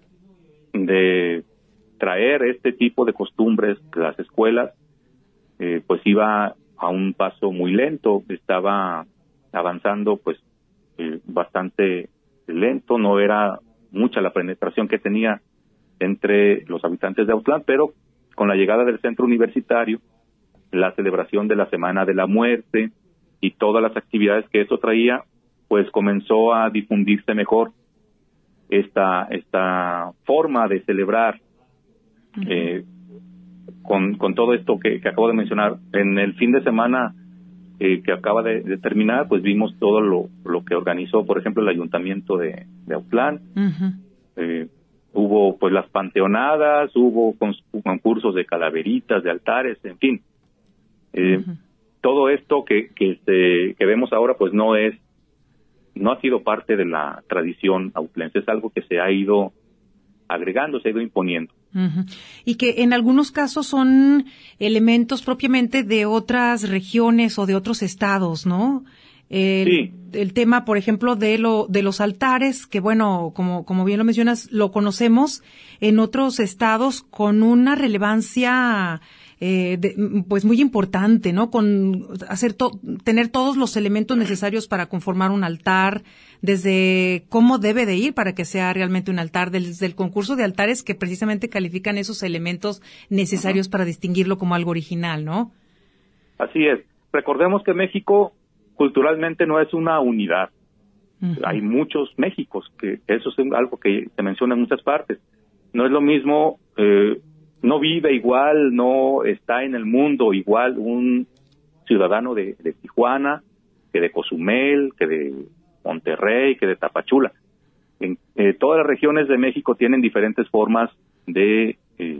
traer este tipo de costumbres a las escuelas, pues iba a un paso muy lento, estaba avanzando pues bastante lento, no era mucha la penetración que tenía entre los habitantes de Autlán, pero con la llegada del centro universitario, la celebración de la Semana de la Muerte y todas las actividades que eso traía, pues comenzó a difundirse mejor esta forma de celebrar con todo esto que acabo de mencionar. En el fin de semana que acaba de terminar, pues vimos todo lo que organizó, por ejemplo, el Ayuntamiento de Autlán. Uh-huh. Hubo pues las panteonadas, hubo concursos de calaveritas, de altares, en fin. Uh-huh. Todo esto que vemos ahora, pues no ha sido parte de la tradición autlense, es algo que se ha ido agregando, se ha ido imponiendo. Uh-huh. Y que en algunos casos son elementos propiamente de otras regiones o de otros estados, ¿no? Sí. El tema, por ejemplo, de los altares, que bueno, como bien lo mencionas, lo conocemos en otros estados con una relevancia pues muy importante, ¿no? Con tener todos los elementos necesarios para conformar un altar, desde cómo debe de ir para que sea realmente un altar, desde el concurso de altares que precisamente califican esos elementos necesarios, uh-huh. para distinguirlo como algo original, ¿no? Así es. Recordemos que México culturalmente no es una unidad. Uh-huh. Hay muchos Méxicos, que eso es algo que se menciona en muchas partes. No es lo mismo, no vive igual, no está en el mundo igual un ciudadano de Tijuana que de Cozumel, que de Monterrey, que de Tapachula. Todas las regiones de México tienen diferentes formas de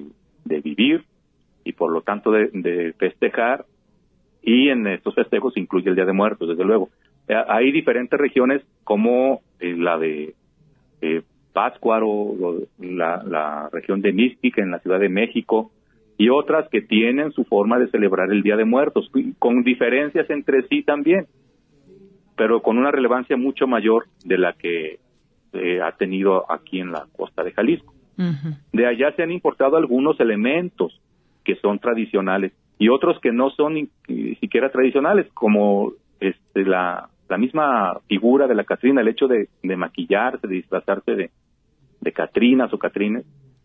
vivir y por lo tanto de festejar, y en estos festejos incluye el Día de Muertos, desde luego. Hay diferentes regiones como la de Pátzcuaro, la región de Mixquic en la Ciudad de México, y otras que tienen su forma de celebrar el Día de Muertos, con diferencias entre sí también, pero con una relevancia mucho mayor de la que ha tenido aquí en la costa de Jalisco. Uh-huh. De allá se han importado algunos elementos que son tradicionales y otros que no son ni siquiera tradicionales, como la misma figura de la Catrina, el hecho de maquillarse, de disfrazarse de Catrinas o Catrines,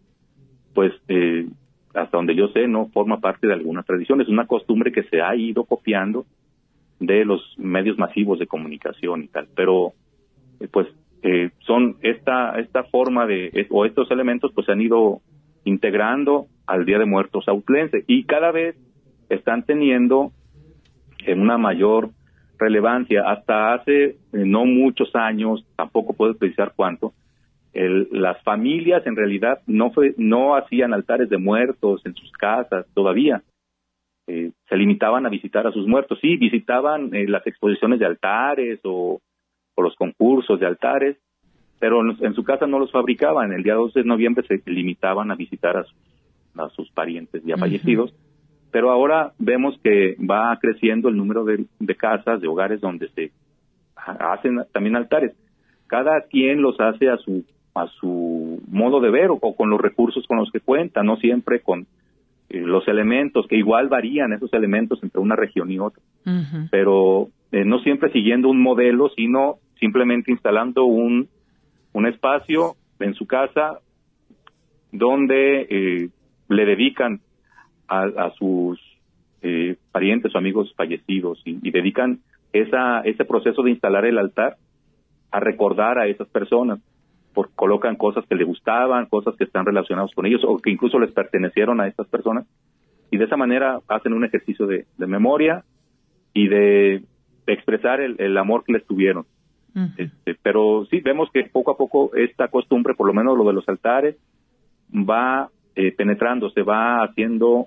pues hasta donde yo sé no forma parte de alguna tradición, es una costumbre que se ha ido copiando de los medios masivos de comunicación y tal, pero pues son esta forma o estos elementos pues se han ido integrando al Día de Muertos autlense y cada vez están teniendo una mayor relevancia. Hasta hace no muchos años, tampoco puedo precisar cuánto, las familias en realidad no hacían altares de muertos en sus casas todavía. Se limitaban a visitar a sus muertos. Sí, visitaban las exposiciones de altares o los concursos de altares, pero en su casa no los fabricaban. El día 12 de noviembre se limitaban a visitar a sus parientes ya fallecidos, pero ahora vemos que va creciendo el número de casas, de hogares donde se hacen también altares. Cada quien los hace a su modo de ver o con los recursos con los que cuenta, no siempre con los elementos, que igual varían esos elementos entre una región y otra, pero no siempre siguiendo un modelo, sino simplemente instalando un espacio en su casa donde le dedican a sus parientes o amigos fallecidos y dedican ese proceso de instalar el altar a recordar a esas personas. Colocan cosas que le gustaban, cosas que están relacionadas con ellos o que incluso les pertenecieron a estas personas, y de esa manera hacen un ejercicio de memoria y de expresar el amor que les tuvieron. Pero sí, vemos que poco a poco esta costumbre, por lo menos lo de los altares, va penetrando, se va haciendo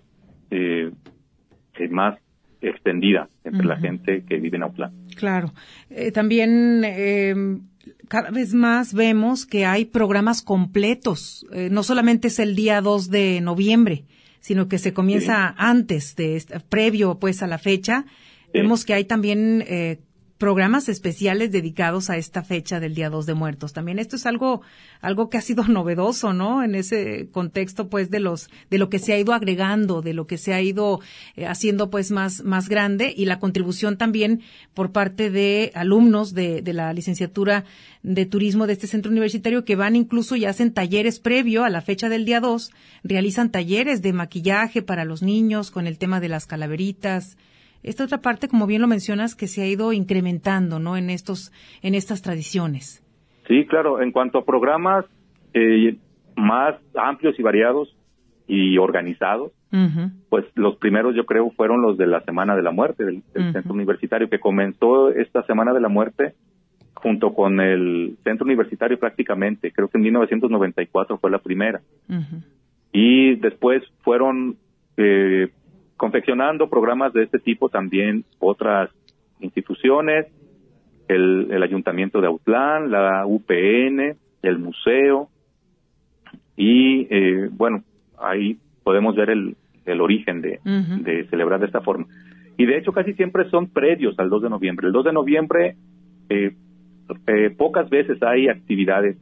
más extendida entre la gente que vive en Autlán. Claro. También cada vez más vemos que hay programas completos. No solamente es el día 2 de noviembre, sino que se comienza antes, previo pues a la fecha. Vemos que hay también programas especiales dedicados a esta fecha del Día 2 de Muertos. También esto es algo que ha sido novedoso, ¿no? En ese contexto, pues, de lo que se ha ido agregando, de lo que se ha ido haciendo, pues, más grande, y la contribución también por parte de alumnos de la licenciatura de turismo de este centro universitario, que van incluso y hacen talleres previo a la fecha del día 2, realizan talleres de maquillaje para los niños con el tema de las calaveritas. Esta otra parte, como bien lo mencionas, que se ha ido incrementando, ¿no? En estas tradiciones. Sí, claro. En cuanto a programas más amplios y variados y organizados, pues los primeros yo creo fueron los de la Semana de la Muerte del Centro Universitario, que comenzó esta Semana de la Muerte junto con el Centro Universitario prácticamente. Creo que en 1994 fue la primera. Y después fueron confeccionando programas de este tipo también otras instituciones, el Ayuntamiento de Autlán, la UPN, el museo, y bueno, ahí podemos ver el origen de celebrar de esta forma. Y de hecho casi siempre son previos al 2 de noviembre. El 2 de noviembre pocas veces hay actividades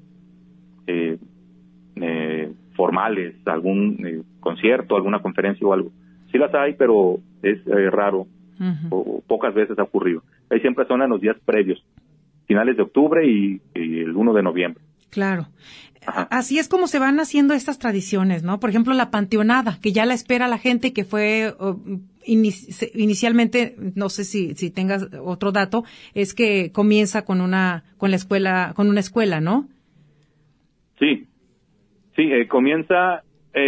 formales, algún concierto, alguna conferencia o algo. Sí las hay, pero es raro, o pocas veces ha ocurrido. Ahí siempre son en los días previos, finales de octubre y el 1 de noviembre. Claro. Ajá. Así es como se van haciendo estas tradiciones, ¿no? Por ejemplo, la panteonada, que ya la espera la gente, que fue inicialmente, no sé si tengas otro dato, es que comienza con una escuela, ¿no? Sí, comienza.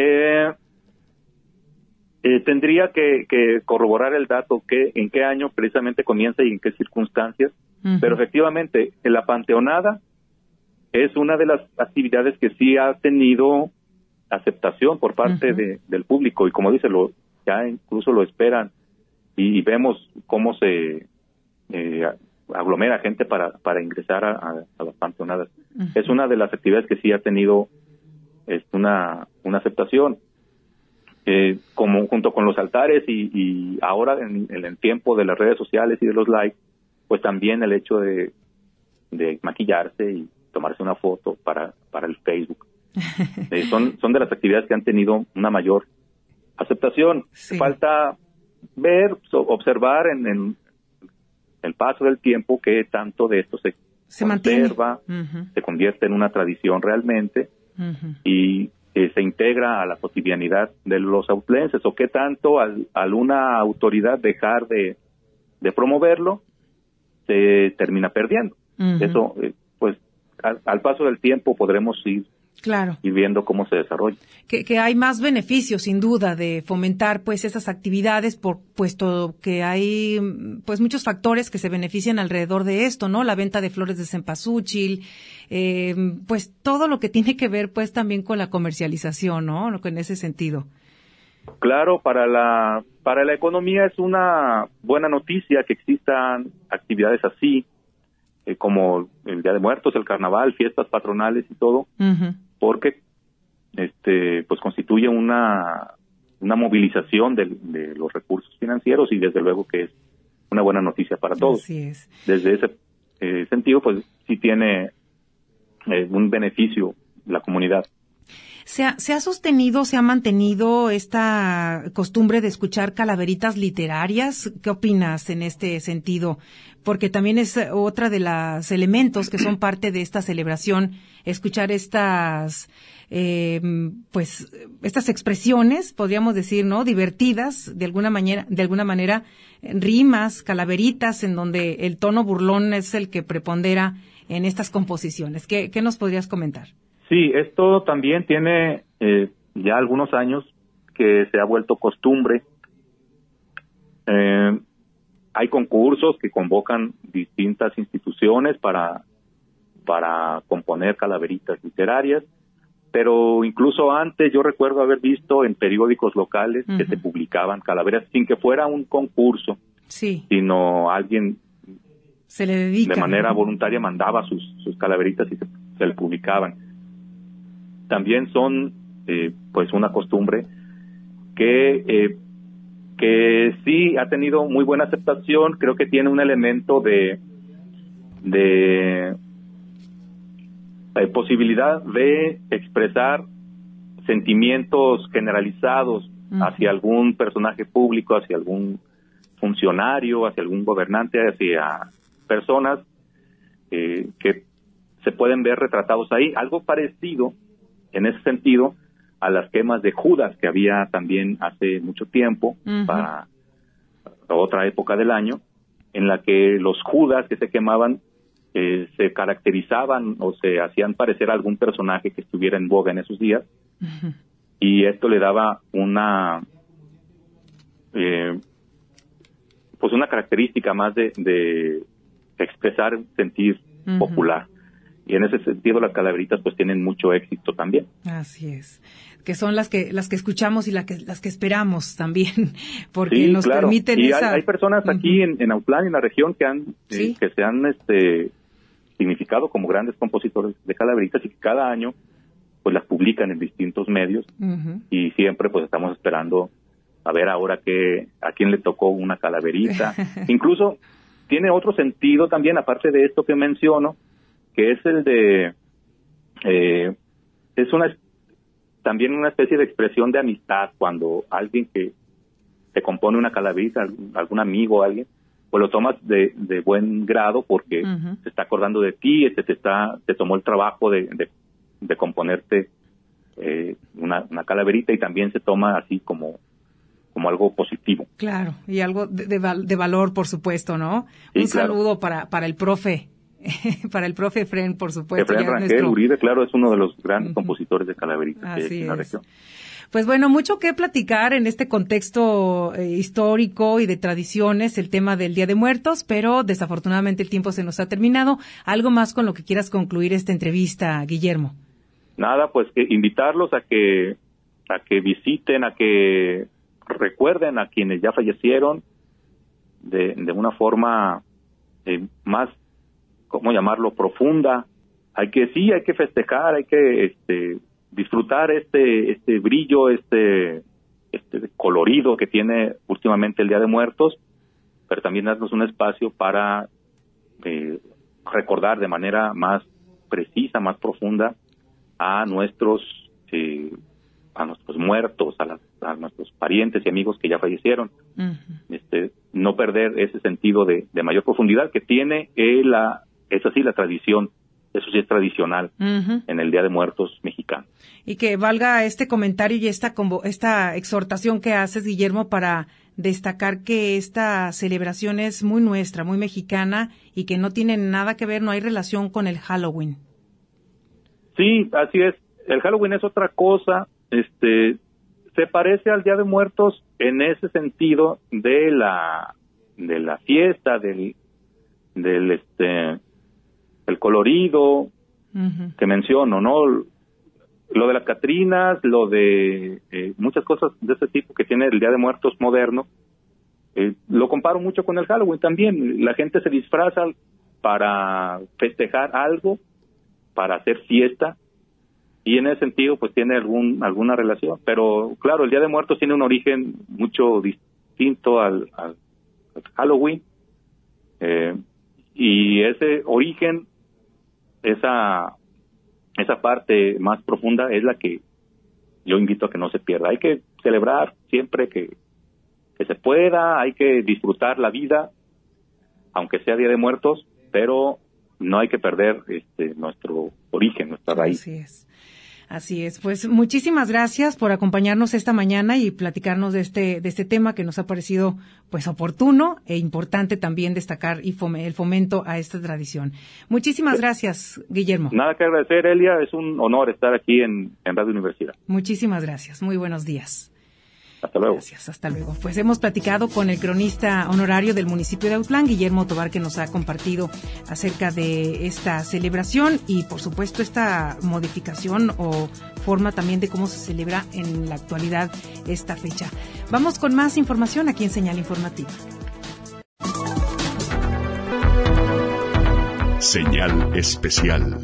Tendría que corroborar el dato en qué año precisamente comienza y en qué circunstancias, pero efectivamente la panteonada es una de las actividades que sí ha tenido aceptación por parte del público, y como dice, ya incluso lo esperan, y vemos cómo se aglomera gente para ingresar a las panteonadas. Es una de las actividades que sí ha tenido una aceptación. Como junto con los altares y ahora en el tiempo de las redes sociales y de los likes, pues también el hecho de maquillarse y tomarse una foto para el Facebook. Son de las actividades que han tenido una mayor aceptación. Sí. Falta observar en el paso del tiempo que tanto de esto se conserva, se convierte en una tradición realmente, y se integra a la cotidianidad de los autlenses, o qué tanto al una autoridad dejar de de promoverlo, se termina perdiendo. Uh-huh. Eso, pues, al paso del tiempo podremos ir Claro. y viendo cómo se desarrolla. Que hay más beneficios, sin duda, de fomentar pues esas actividades, puesto que hay pues muchos factores que se benefician alrededor de esto, ¿no? La venta de flores de cempasúchil, pues todo lo que tiene que ver pues también con la comercialización, ¿no? En ese sentido. Claro, para la economía es una buena noticia que existan actividades así, como el Día de Muertos, el Carnaval, fiestas patronales y todo, uh-huh. porque pues constituye una movilización de los recursos financieros y desde luego que es una buena noticia para todos. Así es. Desde ese sentido, pues sí tiene un beneficio la comunidad. ¿Se ha sostenido, se ha mantenido esta costumbre de escuchar calaveritas literarias? ¿Qué opinas en este sentido? Porque también es otra de los elementos que son parte de esta celebración, escuchar estas expresiones, podríamos decir, ¿no? Divertidas, de alguna manera, rimas, calaveritas, en donde el tono burlón es el que prepondera en estas composiciones. ¿Qué nos podrías comentar? Sí, esto también tiene ya algunos años que se ha vuelto costumbre. Hay concursos que convocan distintas instituciones para componer calaveritas literarias, pero incluso antes yo recuerdo haber visto en periódicos locales uh-huh. que se publicaban calaveras sin que fuera un concurso, sí. sino alguien se le dedica, de manera voluntaria mandaba sus calaveritas y se le publicaban. También son pues una costumbre que sí ha tenido muy buena aceptación. Creo que tiene un elemento de posibilidad de expresar sentimientos generalizados uh-huh. hacia algún personaje público, hacia algún funcionario, hacia algún gobernante, hacia personas que se pueden ver retratados ahí. Algo parecido en ese sentido a las quemas de Judas que había también hace mucho tiempo, uh-huh. para otra época del año, en la que los Judas que se quemaban se caracterizaban o se hacían parecer a algún personaje que estuviera en boga en esos días, uh-huh. y esto le daba una pues una característica más de expresar sentir uh-huh. popular. Y en ese sentido las calaveritas pues tienen mucho éxito también. Así es, que son las que escuchamos y las que esperamos también, porque sí, nos claro. permiten y esa... hay personas aquí uh-huh. en Autlán, en la región, ¿Sí? que se han significado como grandes compositores de calaveritas y que cada año pues las publican en distintos medios uh-huh. y siempre pues estamos esperando a ver ahora a quién le tocó una calaverita. Incluso tiene otro sentido también, aparte de esto que menciono, que es el de también una especie de expresión de amistad, cuando alguien que te compone una calaverita, algún amigo o alguien, pues lo tomas de buen grado porque uh-huh. se está acordando de ti, te tomó el trabajo de componerte una calaverita, y también se toma así como algo positivo. Claro, y algo de valor, por supuesto, ¿no? Sí, un claro. saludo para el profe. Para el profe Efrén, por supuesto. Efrén Rangel Uribe, claro, es uno de los grandes uh-huh. compositores de calaveritas en la región. Pues bueno, mucho que platicar en este contexto histórico y de tradiciones, el tema del Día de Muertos, pero desafortunadamente el tiempo se nos ha terminado. ¿Algo más con lo que quieras concluir esta entrevista, Guillermo? Nada, pues que invitarlos a que visiten, a que recuerden a quienes ya fallecieron de una forma más, ¿cómo llamarlo?, profunda. Hay que festejar, hay que disfrutar este brillo, este colorido que tiene últimamente el Día de Muertos, pero también darnos un espacio para recordar de manera más precisa, más profunda a nuestros muertos, a nuestros parientes y amigos que ya fallecieron. Uh-huh. No perder ese sentido de mayor profundidad que tiene la tradición. Eso sí es tradicional uh-huh. en el Día de Muertos mexicano. Y que valga este comentario y esta exhortación que haces, Guillermo, para destacar que esta celebración es muy nuestra, muy mexicana y que no tiene nada que ver, no hay relación con el Halloween. Sí, así es. El Halloween es otra cosa. Se parece al Día de Muertos en ese sentido de la fiesta, del el colorido que menciono, ¿no? Lo de las Catrinas, lo de muchas cosas de ese tipo que tiene el Día de Muertos moderno, lo comparo mucho con el Halloween también. La gente se disfraza para festejar algo, para hacer fiesta, y en ese sentido pues tiene alguna relación. Pero claro, el Día de Muertos tiene un origen mucho distinto al Halloween, y ese origen, esa parte más profunda es la que yo invito a que no se pierda. Hay que celebrar siempre que se pueda, hay que disfrutar la vida, aunque sea Día de Muertos, pero no hay que perder nuestro origen, nuestra raíz. Así es. Pues muchísimas gracias por acompañarnos esta mañana y platicarnos de este tema que nos ha parecido pues oportuno e importante también destacar y el fomento a esta tradición. Muchísimas gracias, Guillermo. Nada que agradecer, Elia. Es un honor estar aquí en Radio Universidad. Muchísimas gracias. Muy buenos días. Hasta luego. Gracias, hasta luego. Pues hemos platicado con el cronista honorario del municipio de Autlán, Guillermo Tobar, que nos ha compartido acerca de esta celebración y, por supuesto, esta modificación o forma también de cómo se celebra en la actualidad esta fecha. Vamos con más información aquí en Señal Informativa. Señal especial.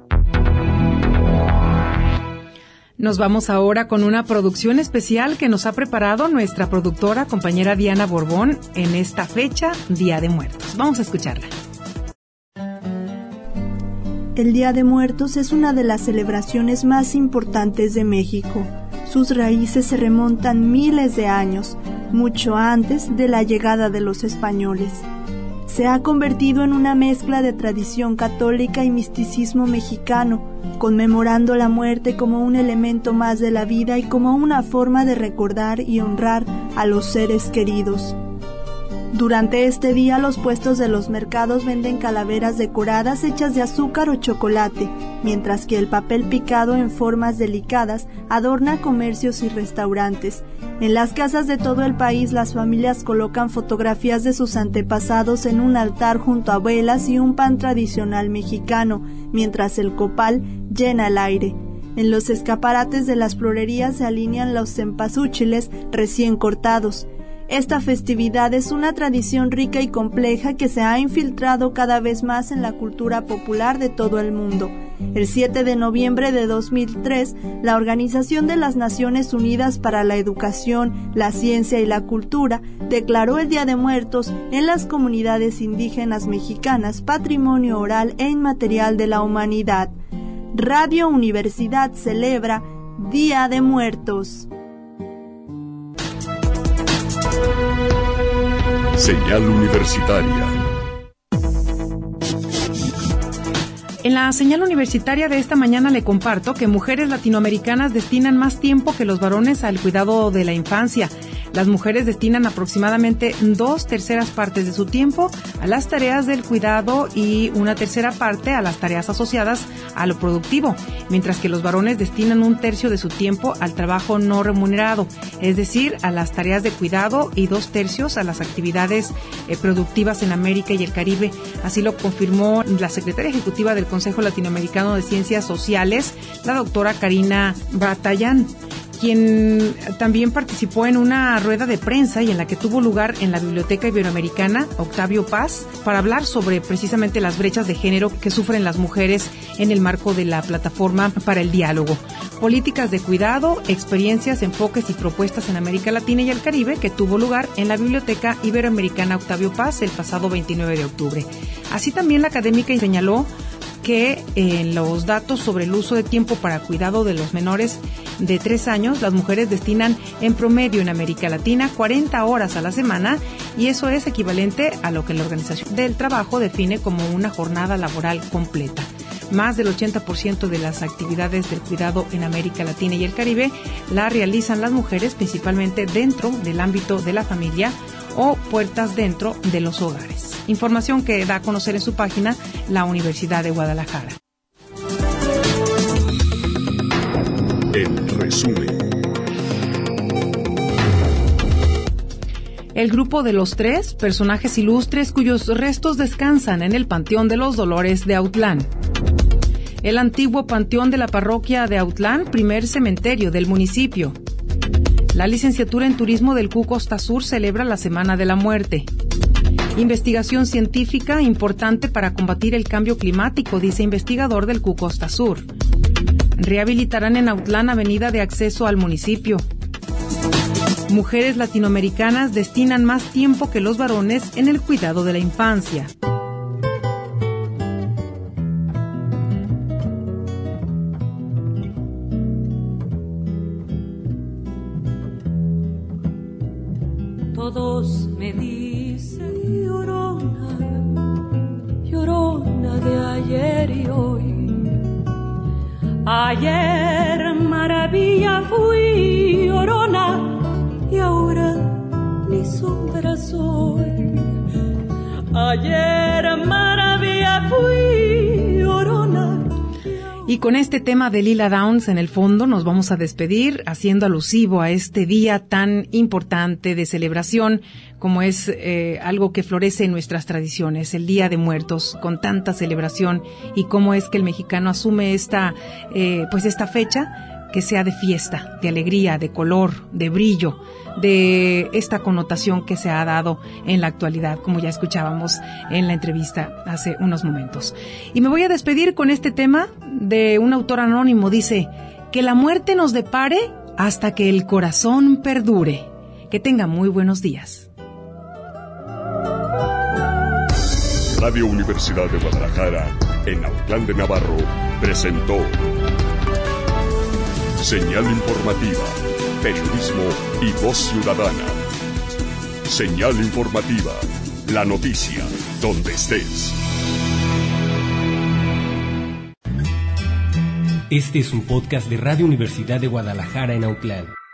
Nos vamos ahora con una producción especial que nos ha preparado nuestra productora, compañera Diana Borbón, en esta fecha, Día de Muertos. Vamos a escucharla. El Día de Muertos es una de las celebraciones más importantes de México. Sus raíces se remontan miles de años, mucho antes de la llegada de los españoles. Se ha convertido en una mezcla de tradición católica y misticismo mexicano, conmemorando la muerte como un elemento más de la vida y como una forma de recordar y honrar a los seres queridos. Durante este día, los puestos de los mercados venden calaveras decoradas hechas de azúcar o chocolate, mientras que el papel picado en formas delicadas adorna comercios y restaurantes. En las casas de todo el país, las familias colocan fotografías de sus antepasados en un altar junto a velas y un pan tradicional mexicano, mientras el copal llena el aire. En los escaparates de las florerías se alinean los cempasúchiles recién cortados. Esta festividad es una tradición rica y compleja que se ha infiltrado cada vez más en la cultura popular de todo el mundo. El 7 de noviembre de 2003, la Organización de las Naciones Unidas para la Educación, la Ciencia y la Cultura declaró el Día de Muertos en las comunidades indígenas mexicanas Patrimonio Oral e Inmaterial de la Humanidad. Radio Universidad celebra Día de Muertos. Señal Universitaria. En la señal universitaria de esta mañana le comparto que mujeres latinoamericanas destinan más tiempo que los varones al cuidado de la infancia. Las mujeres destinan aproximadamente 2/3 partes de su tiempo a las tareas del cuidado y 1/3 parte a las tareas asociadas a lo productivo, mientras que los varones destinan 1/3 de su tiempo al trabajo no remunerado, es decir, a las tareas de cuidado y 2/3 a las actividades productivas en América y el Caribe. Así lo confirmó la secretaria ejecutiva del Consejo Latinoamericano de Ciencias Sociales, la doctora Karina Batallán, quien también participó en una rueda de prensa y en la que tuvo lugar en la Biblioteca Iberoamericana Octavio Paz para hablar sobre precisamente las brechas de género que sufren las mujeres en el marco de la Plataforma para el Diálogo. Políticas de cuidado, experiencias, enfoques y propuestas en América Latina y el Caribe, que tuvo lugar en la Biblioteca Iberoamericana Octavio Paz el pasado 29 de octubre. Así también la académica señaló que en los datos sobre el uso de tiempo para cuidado de los menores de 3 años, las mujeres destinan en promedio en América Latina 40 horas a la semana, y eso es equivalente a lo que la Organización del Trabajo define como una jornada laboral completa. Más del 80% de las actividades del cuidado en América Latina y el Caribe la realizan las mujeres, principalmente dentro del ámbito de la familia o puertas dentro de los hogares. Información que da a conocer en su página la Universidad de Guadalajara. En resumen. El grupo de los 3, personajes ilustres cuyos restos descansan en el Panteón de los Dolores de Autlán. El antiguo panteón de la parroquia de Autlán, primer cementerio del municipio. La licenciatura en Turismo del CU Costa Sur celebra la Semana de la Muerte. Investigación científica importante para combatir el cambio climático, dice investigador del CU Costa Sur. Rehabilitarán en Autlán avenida de acceso al municipio. Mujeres latinoamericanas destinan más tiempo que los varones en el cuidado de la infancia. Todos me dicen llorona, llorona de ayer y hoy. Ayer maravilla fui, llorona, y ahora ni sombra soy. Ayer maravilla fui, llorona. Y con este tema de Lila Downs en el fondo nos vamos a despedir, haciendo alusivo a este día tan importante de celebración como es algo que florece en nuestras tradiciones, el Día de Muertos, con tanta celebración, y cómo es que el mexicano asume esta fecha que sea de fiesta, de alegría, de color, de brillo, de esta connotación que se ha dado en la actualidad, como ya escuchábamos en la entrevista hace unos momentos. Y me voy a despedir con este tema de un autor anónimo. Dice: que la muerte nos depare hasta que el corazón perdure. Que tenga muy buenos días. Radio Universidad de Guadalajara, en Autlán de Navarro, presentó Señal Informativa, periodismo y voz ciudadana. Señal Informativa, la noticia, donde estés. Este es un podcast de Radio Universidad de Guadalajara en Autlán.